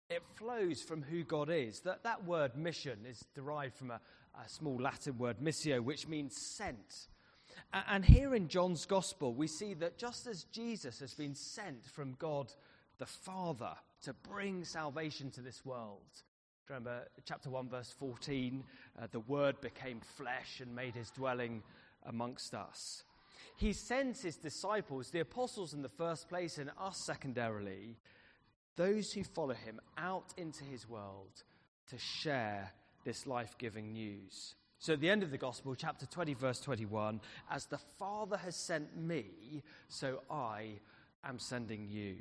It flows from who God is. That word mission is derived from a small Latin word, missio, which means sent. And here in John's Gospel, we see that just as Jesus has been sent from God the Father to bring salvation to this world. Remember, chapter 1, verse 14, the Word became flesh and made his dwelling amongst us. He sends his disciples, the apostles in the first place and us secondarily, those who follow him out into his world to share this life-giving news. So at the end of the Gospel, chapter 20, verse 21, as the Father has sent me, so I am sending you.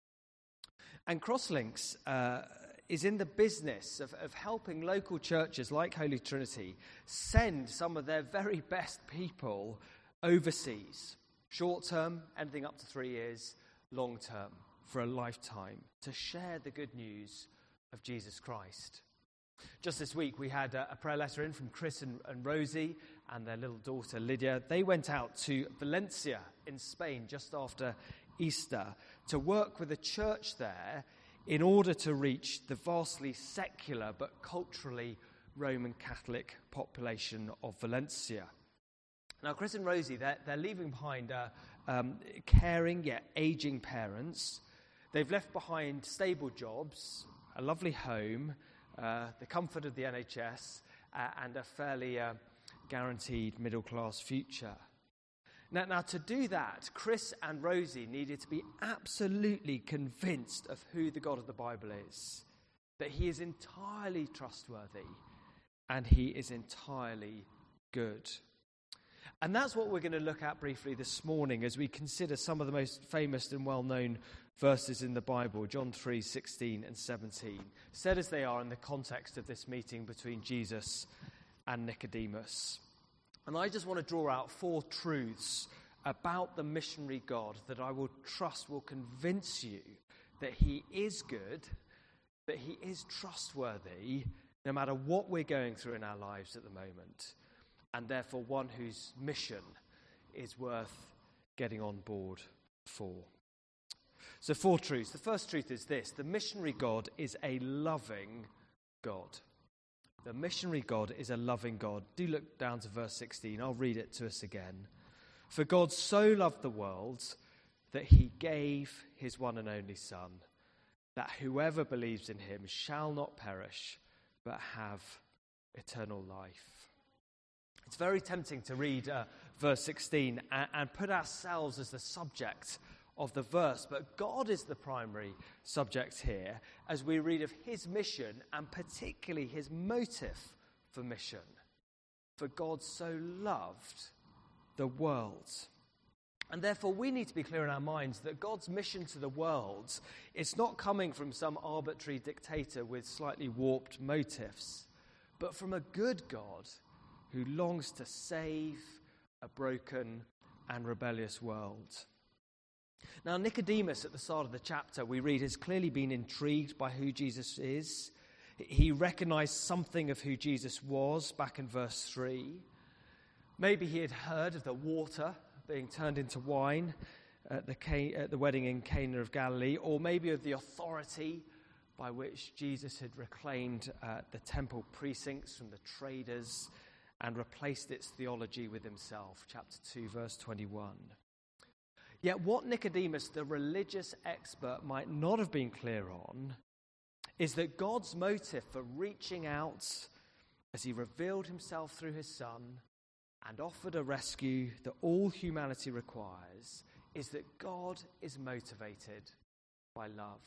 And Crosslinks is in the business of helping local churches like Holy Trinity send some of their very best people overseas. Short-term, anything up to 3 years, long-term, for a lifetime, to share the good news of Jesus Christ. Just this week, we had a prayer letter in from Chris and Rosie and their little daughter, Lydia. They went out to Valencia in Spain just after Easter to work with a church there in order to reach the vastly secular but culturally Roman Catholic population of Valencia. Now, Chris and Rosie, they're leaving behind caring yet aging parents. They've left behind stable jobs, a lovely home, the comfort of the NHS, and a fairly guaranteed middle-class future. Now, to do that, Chris and Rosie needed to be absolutely convinced of who the God of the Bible is, that he is entirely trustworthy and he is entirely good. And that's what we're going to look at briefly this morning as we consider some of the most famous and well-known verses in the Bible, John 3, 16 and 17, said as they are in the context of this meeting between Jesus and Nicodemus. And I just want to draw out 4 truths about the missionary God that I will trust will convince you that he is good, that he is trustworthy, no matter what we're going through in our lives at the moment, and therefore one whose mission is worth getting on board for. So 4 truths. The first truth is this: the missionary God is a loving God. The missionary God is a loving God. Do look down to verse 16. I'll read it to us again. For God so loved the world that he gave his one and only Son, that whoever believes in him shall not perish, but have eternal life. It's very tempting to read verse 16 and put ourselves as the subject of the verse, but God is the primary subject here as we read of his mission and particularly his motive for mission. For God so loved the world. And therefore we need to be clear in our minds that God's mission to the world is not coming from some arbitrary dictator with slightly warped motives, but from a good God who longs to save a broken and rebellious world. Now, Nicodemus, at the start of the chapter, we read, has clearly been intrigued by who Jesus is. He recognized something of who Jesus was back in verse 3. Maybe he had heard of the water being turned into wine at the wedding in Cana of Galilee, or maybe of the authority by which Jesus had reclaimed the temple precincts from the traders and replaced its theology with himself. Chapter 2, verse 21. Yet what Nicodemus, the religious expert, might not have been clear on is that God's motive for reaching out as he revealed himself through his Son and offered a rescue that all humanity requires is that God is motivated by love.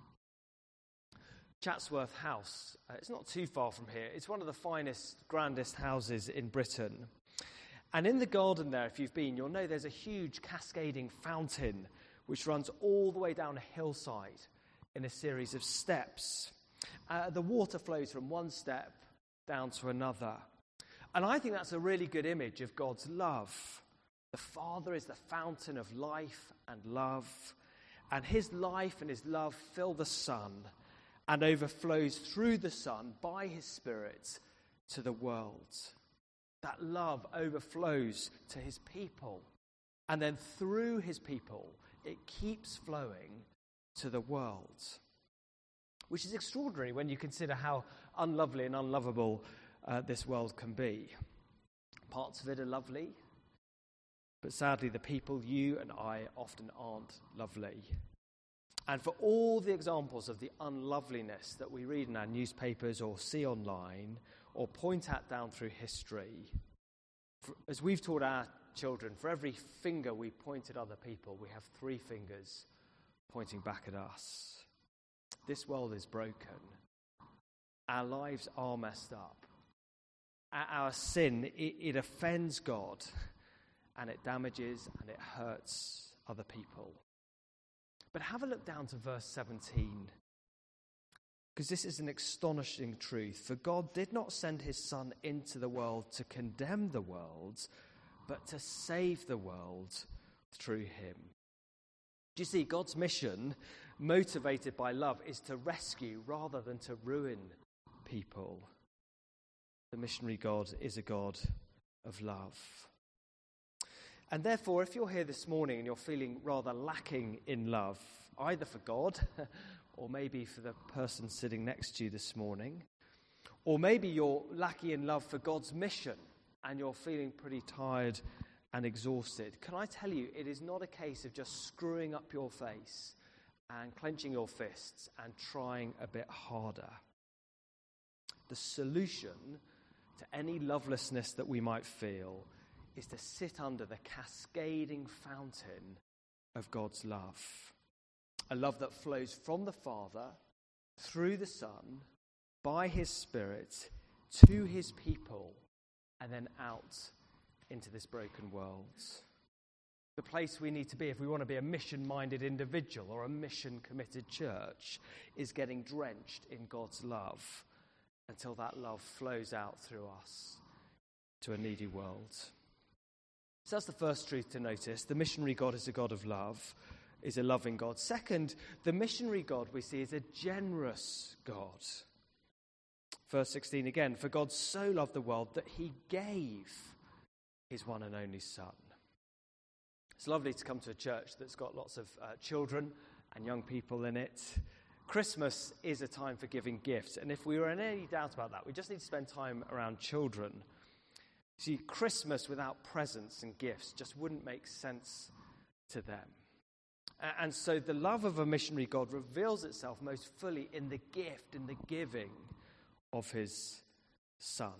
Chatsworth House, it's not too far from here. It's one of the finest, grandest houses in Britain. And in the garden there, if you've been, you'll know there's a huge cascading fountain which runs all the way down a hillside in a series of steps. The water flows from one step down to another. And I think that's a really good image of God's love. The Father is the fountain of life and love, and his life and his love fill the Son and overflows through the Son by his Spirit to the world. That love overflows to his people. And then through his people, it keeps flowing to the world. which is extraordinary when you consider how unlovely and unlovable this world can be. Parts of it are lovely, but sadly the people, you and I, often aren't lovely. And for all the examples of the unloveliness that we read in our newspapers or see online or point at down through history, as we've taught our children, for every finger we point at other people, we have 3 fingers pointing back at us. This world is broken. Our lives are messed up. Our sin, it offends God, and it damages and it hurts other people. But have a look down to verse 17, because this is an astonishing truth. For God did not send his Son into the world to condemn the world, but to save the world through him. Do you see, God's mission, motivated by love, is to rescue rather than to ruin people. The missionary God is a God of love. And therefore, if you're here this morning and you're feeling rather lacking in love, either for God or maybe for the person sitting next to you this morning, or maybe you're lacking in love for God's mission and you're feeling pretty tired and exhausted, can I tell you, it is not a case of just screwing up your face and clenching your fists and trying a bit harder. The solution to any lovelessness that we might feel is to sit under the cascading fountain of God's love. A love that flows from the Father, through the Son, by his Spirit, to his people, and then out into this broken world. The place we need to be if we want to be a mission-minded individual or a mission-committed church is getting drenched in God's love until that love flows out through us to a needy world. So that's the first truth to notice. The missionary God is a God of love, is a loving God. Second, the missionary God we see is a generous God. Verse 16 again, for God so loved the world that he gave his one and only Son. It's lovely to come to a church that's got lots of children and young people in it. Christmas is a time for giving gifts, and if we were in any doubt about that, we just need to spend time around children. See, Christmas without presents and gifts just wouldn't make sense to them. And so the love of a missionary God reveals itself most fully in the gift, in the giving of his Son.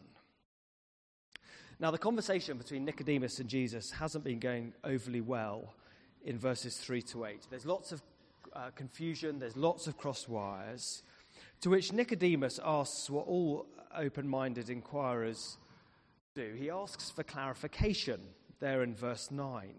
Now, the conversation between Nicodemus and Jesus hasn't been going overly well in verses 3 to 8. There's lots of confusion, there's lots of cross wires, to which Nicodemus asks what all open-minded inquirers do. He asks for clarification there in verse 9.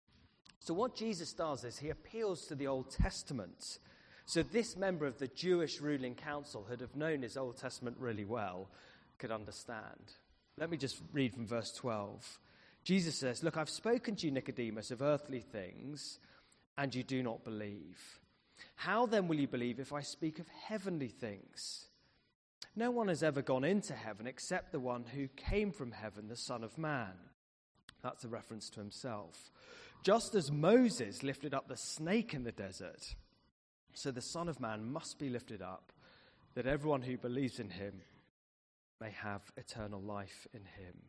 So what Jesus does is he appeals to the Old Testament. So this member of the Jewish ruling council, who'd have known his Old Testament really well, could understand. Let me just read from verse 12. Jesus says, "Look, I've spoken to you, Nicodemus, of earthly things, and you do not believe. How then will you believe if I speak of heavenly things? No one has ever gone into heaven except the one who came from heaven, the Son of Man." That's a reference to himself. "Just as Moses lifted up the snake in the desert, so the Son of Man must be lifted up, that everyone who believes in him may have eternal life in him."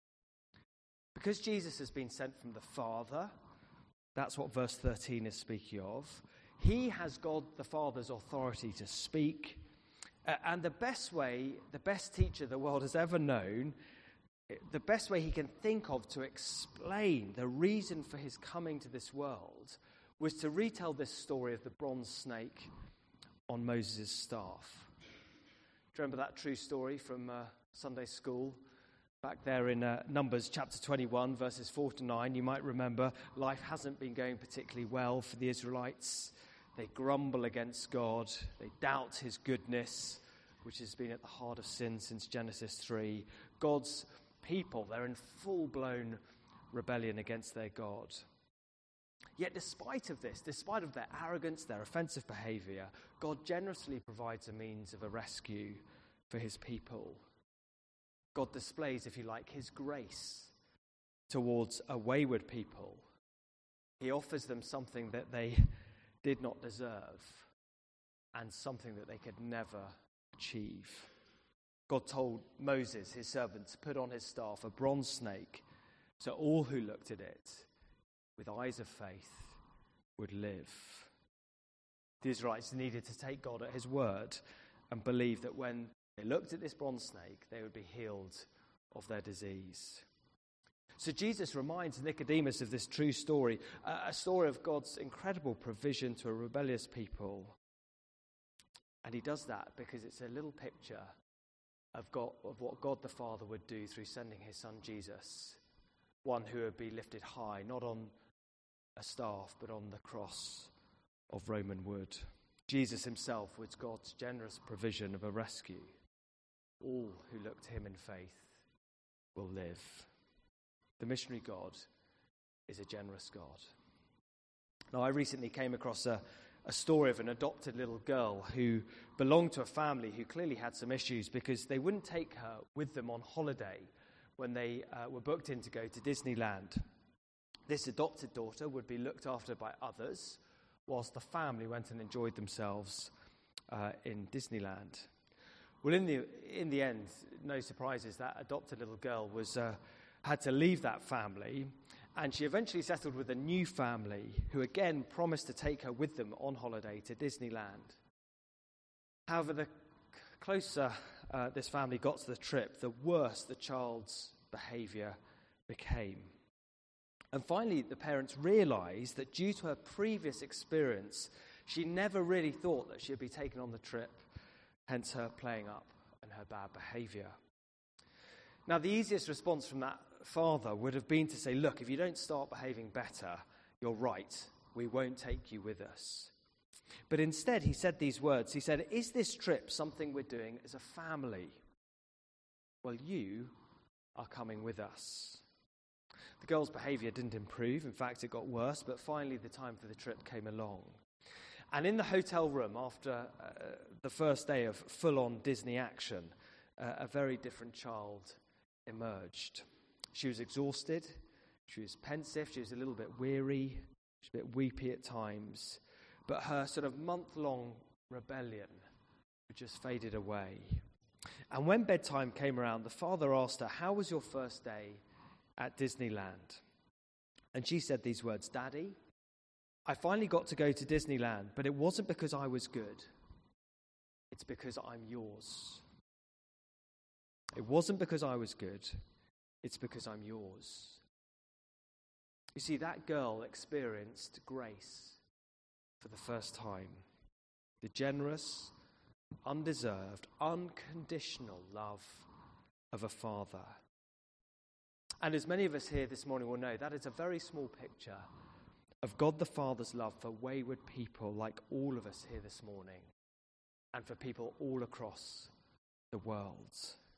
Because Jesus has been sent from the Father, that's what verse 13 is speaking of. He has God the Father's authority to speak. And the best teacher the world has ever known, the best way he can think of to explain the reason for his coming to this world was to retell this story of the bronze snake on Moses' staff. Do you remember that true story from Sunday school? Back there in Numbers chapter 21, verses 4 to 9, you might remember life hasn't been going particularly well for the Israelites. They grumble against God. They doubt his goodness, which has been at the heart of sin since Genesis 3. God's people, they're in full-blown rebellion against their God. Yet despite of their arrogance, their offensive behavior, God generously provides a means of a rescue for his people. God displays, if you like, his grace towards a wayward people. He offers them something that they did not deserve. and something that they could never achieve. God told Moses, his servant, to put on his staff a bronze snake, so all who looked at it with eyes of faith would live. The Israelites needed to take God at his word and believe that when they looked at this bronze snake, they would be healed of their disease. So Jesus reminds Nicodemus of this true story, a story of God's incredible provision to a rebellious people. And he does that because it's a little picture of what God the Father would do through sending his son Jesus, one who would be lifted high, not on a staff, but on the cross of Roman wood. Jesus himself was God's generous provision of a rescue. All who look to him in faith will live. The missionary God is a generous God. Now, I recently came across a story of an adopted little girl who belonged to a family who clearly had some issues because they wouldn't take her with them on holiday when they were booked in to go to Disneyland. This adopted daughter would be looked after by others whilst the family went and enjoyed themselves in Disneyland. Well, in the end, no surprises, that adopted little girl had to leave that family, and she eventually settled with a new family who again promised to take her with them on holiday to Disneyland. However, the closer this family got to the trip, the worse the child's behaviour became. And finally, the parents realised that due to her previous experience, she never really thought that she'd be taken on the trip, hence her playing up and her bad behaviour. Now, the easiest response from that father would have been to say, look, if you don't start behaving better, you're right, we won't take you with us. But instead, he said these words. He said, is this trip something we're doing as a family? Well, you are coming with us. The girl's behaviour didn't improve. In fact, it got worse, but finally the time for the trip came along. And in the hotel room, after the first day of full-on Disney action, a very different child emerged. She was exhausted, she was pensive, she was a little bit weary, she was a bit weepy at times, but her sort of month-long rebellion just faded away. And when bedtime came around, the father asked her, how was your first day at Disneyland? And she said these words, Daddy, I finally got to go to Disneyland, but it wasn't because I was good. It's because I'm yours. It wasn't because I was good. It's because I'm yours. You see, that girl experienced grace for the first time. The generous, undeserved, unconditional love of a father. And as many of us here this morning will know, that is a very small picture of God the Father's love for wayward people like all of us here this morning, and for people all across the world.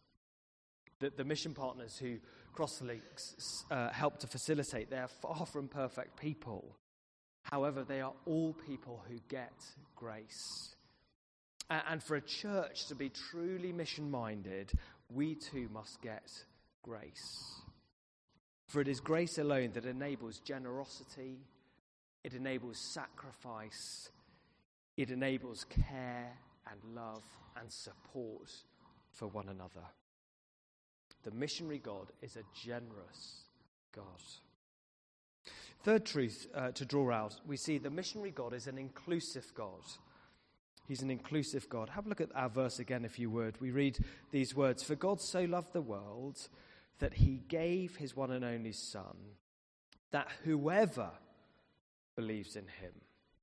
The mission partners who Cross the Links help to facilitate, they are far from perfect people. However, they are all people who get grace. And for a church to be truly mission-minded, we too must get grace. For it is grace alone that enables generosity, it enables sacrifice, it enables care and love and support for one another. The missionary God is a generous God. Third truth to draw out, we see the missionary God is an inclusive God. He's an inclusive God. Have a look at our verse again, if you would. We read these words, for God so loved the world that he gave his one and only Son, that whoever believes in him.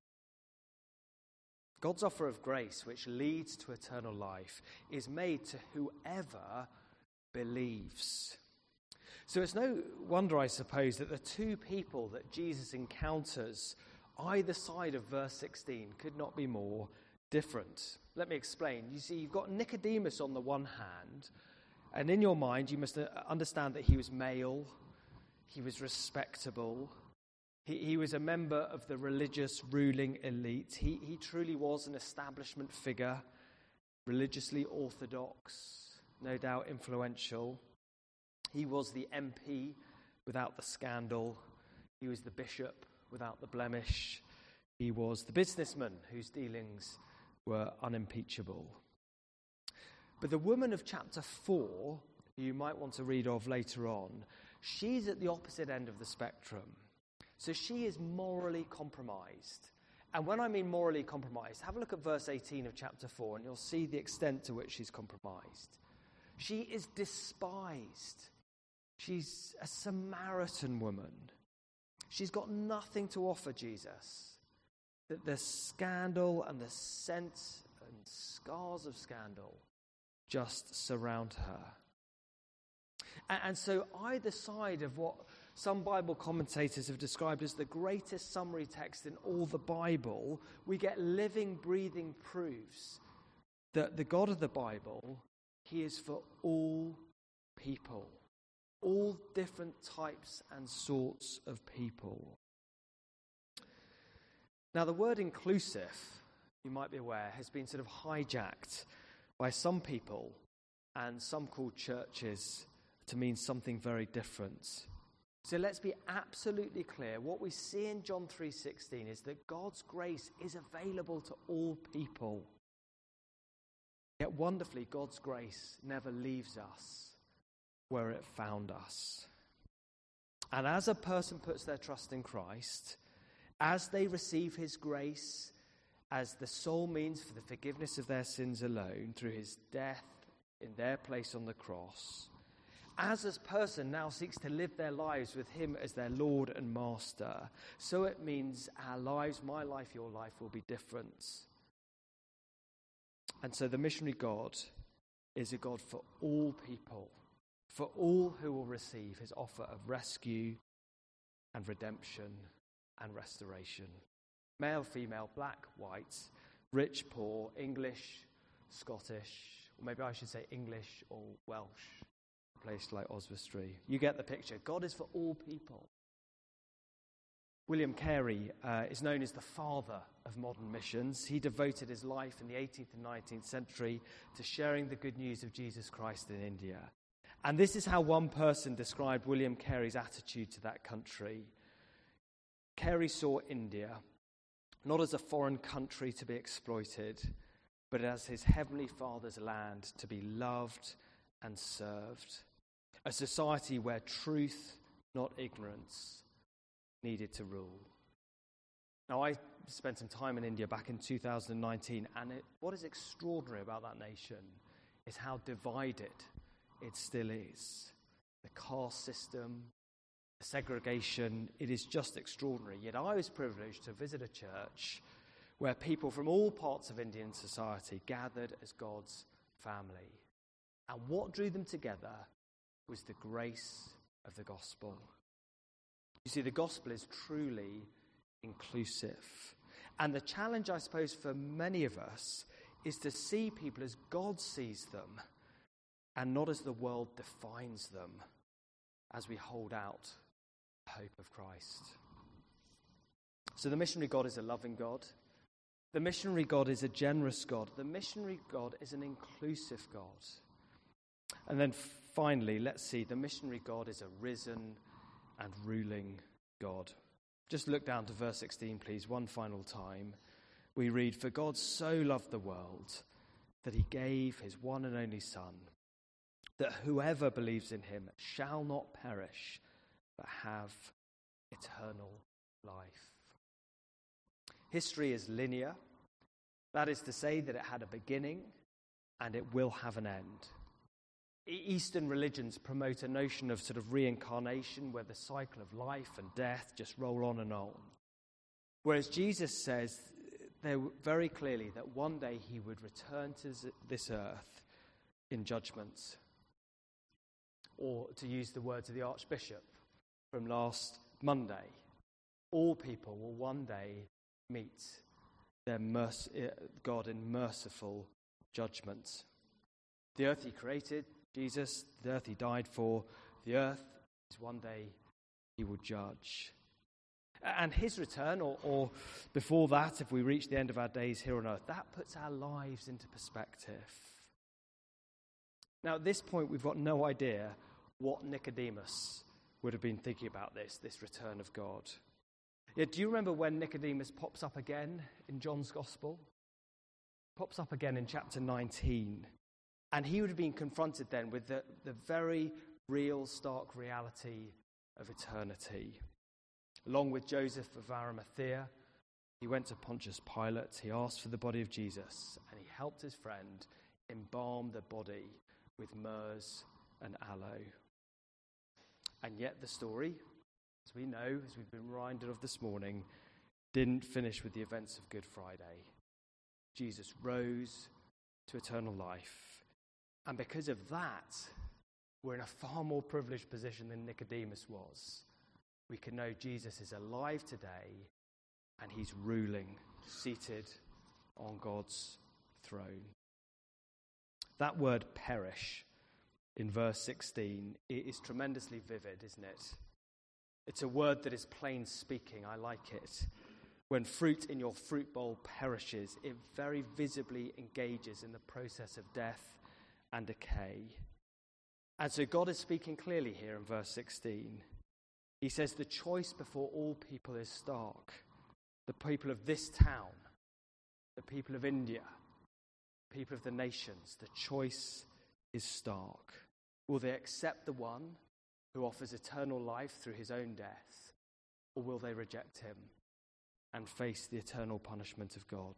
God's offer of grace, which leads to eternal life, is made to whoever believes. So it's no wonder, I suppose, that the two people that Jesus encounters either side of verse 16 could not be more different. Let me explain. You see, you've got Nicodemus on the one hand, and in your mind you must understand that he was male, he was respectable, he was a member of the religious ruling elite. He truly was an establishment figure, religiously orthodox, no doubt influential. He was the MP without the scandal. He was the bishop without the blemish. He was the businessman whose dealings were unimpeachable. But the woman of chapter 4, who you might want to read of later on, she's at the opposite end of the spectrum. So she is morally compromised. And when I mean morally compromised, have a look at verse 18 of chapter 4 and you'll see the extent to which she's compromised. She is despised. She's a Samaritan woman. She's got nothing to offer Jesus. The scandal and the scent and scars of scandal just surround her. And so either side of what some Bible commentators have described as the greatest summary text in all the Bible, we get living, breathing proofs that the God of the Bible, he is for all people, all different types and sorts of people. Now, the word inclusive, you might be aware, has been sort of hijacked by some people and some called churches to mean something very different. So let's be absolutely clear. What we see in John 3:16 is that God's grace is available to all people. Yet wonderfully, God's grace never leaves us where it found us. And as a person puts their trust in Christ, as they receive his grace as the sole means for the forgiveness of their sins alone through his death in their place on the cross, as this person now seeks to live their lives with him as their Lord and Master, so it means our lives, my life, your life, will be different. And so the missionary God is a God for all people, for all who will receive his offer of rescue and redemption and restoration. Male, female, black, white, rich, poor, English, Scottish, or maybe I should say English or Welsh. Place like Oswestry. You get the picture. God is for all people. William Carey is known as the father of modern missions. He devoted his life in the 18th and 19th century to sharing the good news of Jesus Christ in India. And this is how one person described William Carey's attitude to that country. Carey saw India not as a foreign country to be exploited, but as his heavenly Father's land to be loved and served. A society where truth, not ignorance, needed to rule. Now, I spent some time in India back in 2019, and what is extraordinary about that nation is how divided it still is. The caste system, the segregation, it is just extraordinary. Yet I was privileged to visit a church where people from all parts of Indian society gathered as God's family. And what drew them together was the grace of the gospel. You see, the gospel is truly inclusive. And the challenge, I suppose, for many of us is to see people as God sees them and not as the world defines them as we hold out the hope of Christ. So the missionary God is a loving God. The missionary God is a generous God. The missionary God is an inclusive God. And then finally, let's see, the missionary God is a risen and ruling God. Just look down to verse 16, please, one final time. We read, "For God so loved the world that he gave his one and only Son, that whoever believes in him shall not perish, but have eternal life." History is linear. That is to say that it had a beginning and it will have an end. Eastern religions promote a notion of sort of reincarnation where the cycle of life and death just roll on and on. Whereas Jesus says very clearly that one day he would return to this earth in judgment. Or to use the words of the Archbishop from last Monday, all people will one day meet their God in merciful judgment. The earth he created, Jesus, the earth he died for, the earth is one day he will judge. And his return, or before that, if we reach the end of our days here on earth, that puts our lives into perspective. Now, at this point, we've got no idea what Nicodemus would have been thinking about this return of God. Yet, do you remember when Nicodemus pops up again in John's Gospel? pops up again in chapter 19. And he would have been confronted then with the very real, stark reality of eternity. Along with Joseph of Arimathea, he went to Pontius Pilate, he asked for the body of Jesus, and he helped his friend embalm the body with myrrhs and aloe. And yet the story, as we know, as we've been reminded of this morning, didn't finish with the events of Good Friday. Jesus rose to eternal life. And because of that, we're in a far more privileged position than Nicodemus was. We can know Jesus is alive today and he's ruling, seated on God's throne. That word perish in verse 16 is tremendously vivid, isn't it? It's a word that is plain speaking. I like it. When fruit in your fruit bowl perishes, it very visibly engages in the process of death and decay. And so God is speaking clearly here in verse 16. He says the choice before all people is stark. The people of this town, the people of India, the people of the nations, the choice is stark. Will they accept the one who offers eternal life through his own death, or will they reject him and face the eternal punishment of God?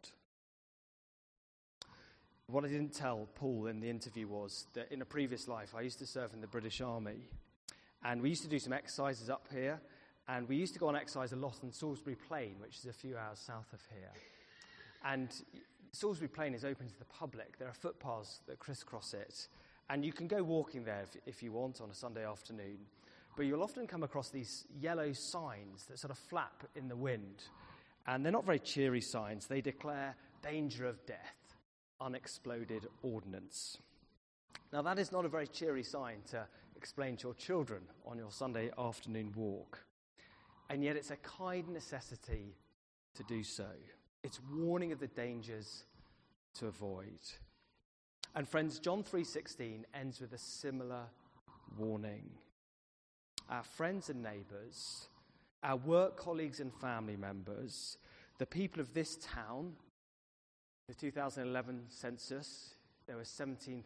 What I didn't tell Paul in the interview was that in a previous life I used to serve in the British Army, and we used to do some exercises up here, and we used to go on exercise a lot on Salisbury Plain, which is a few hours south of here. And Salisbury Plain is open to the public. There are footpaths that crisscross it, and you can go walking there if you want on a Sunday afternoon. But you'll often come across these yellow signs that sort of flap in the wind, and they're not very cheery signs. They declare danger of death, unexploded ordnance. Now, that is not a very cheery sign to explain to your children on your Sunday afternoon walk. And yet it's a kind necessity to do so. It's warning of the dangers to avoid. And friends, John 3:16 ends with a similar warning. Our friends and neighbours, our work colleagues and family members, the people of this town, the 2011 census, there were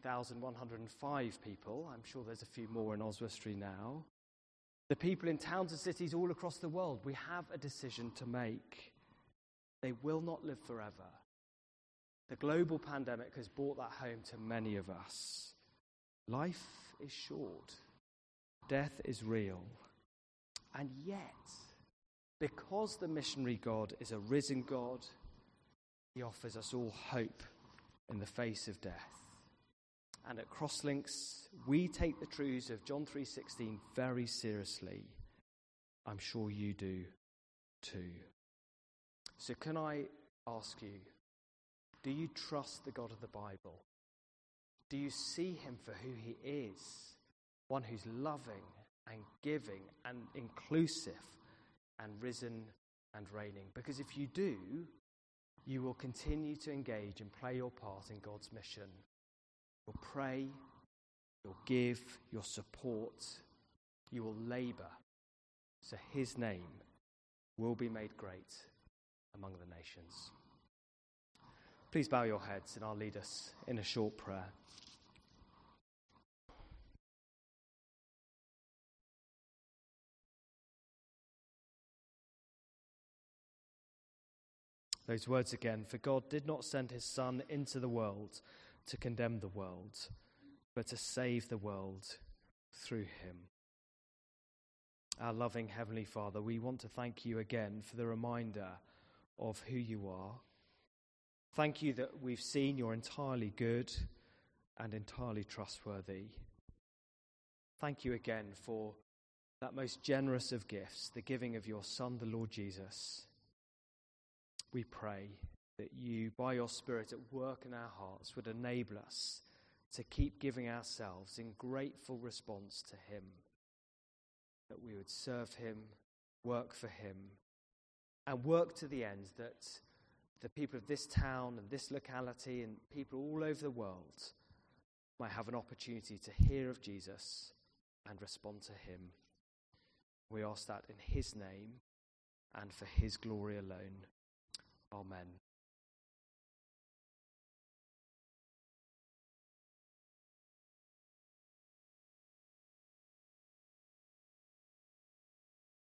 17,105 people. I'm sure there's a few more in Oswestry now. The people in towns and cities all across the world, we have a decision to make. They will not live forever. The global pandemic has brought that home to many of us. Life is short. Death is real. And yet, because the missionary God is a risen God, he offers us all hope in the face of death. And at Crosslinks, we take the truths of John 3:16 very seriously. I'm sure you do too. So can I ask you, do you trust the God of the Bible? Do you see him for who he is? One who's loving and giving and inclusive and risen and reigning? Because if you do, you will continue to engage and play your part in God's mission. You'll pray, you'll give, you'll support, you will labour, so his name will be made great among the nations. Please bow your heads and I'll lead us in a short prayer. Those words again, for God did not send his Son into the world to condemn the world, but to save the world through him. Our loving Heavenly Father, we want to thank you again for the reminder of who you are. Thank you that we've seen you're entirely good and entirely trustworthy. Thank you again for that most generous of gifts, the giving of your Son, the Lord Jesus. We pray that you, by your Spirit at work in our hearts, would enable us to keep giving ourselves in grateful response to him, that we would serve him, work for him, and work to the end that the people of this town and this locality and people all over the world might have an opportunity to hear of Jesus and respond to him. We ask that in his name and for his glory alone. Amen.